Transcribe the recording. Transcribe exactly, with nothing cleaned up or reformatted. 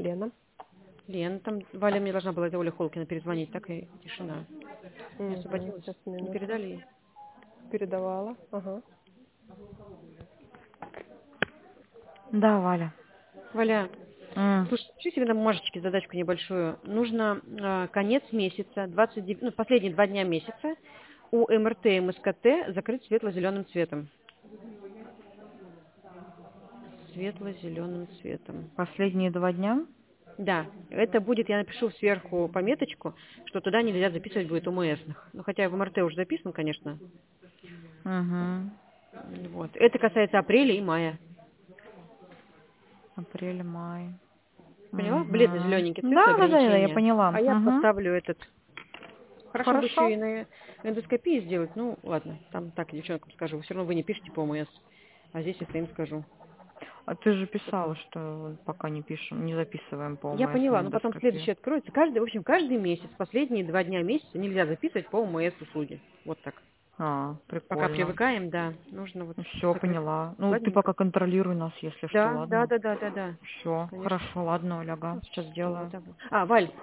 Лена. Лена, там Валя мне должна была, это Оля Холкина, перезвонить, так и тишина. Не Угу. освободилась. Сейчас Не минуту. передали ей? Передавала. Ага. Да, Валя. Валя, М. слушай, пиши себе на бумажечке задачку небольшую. Нужно э, конец месяца, двадцать девять, ну, последние два дня месяца у МРТ и МСКТ закрыть светло-зеленым цветом. Светло-зеленым цветом. Последние два дня? Да, это будет, я напишу сверху пометочку, что туда нельзя записывать будет ОМСных. Ну, хотя в МРТ уже записан, конечно. Угу. Вот. Это касается апреля и мая. Апрель, май. Поняла? Угу. Бледно-зелененький цвет Да, да, да, да, я ограничения. поняла. А я Угу. поставлю этот. Хорошо бы еще Хорошо. и на эндоскопии сделать. Ну, ладно, там так девчонкам скажу. Все равно вы не пишете по ОМС. А здесь я им скажу. А ты же писала, что пока не пишем, не записываем по Я ОМС поняла, на но потом эндоскопию. следующий откроется. Каждый, в общем, каждый месяц, последние два дня месяца нельзя записывать по ОМС услуги. Вот так. А, Пока прикольно. привыкаем, да, нужно вот Все, закрыть. поняла. Ну, ты Ладненько. пока контролируй нас, если что, Да, да, ладно? да, да, да, да. Все, Конечно. хорошо, ладно, Оля, ага, сейчас Вот, сделаю. давай. А, Валь,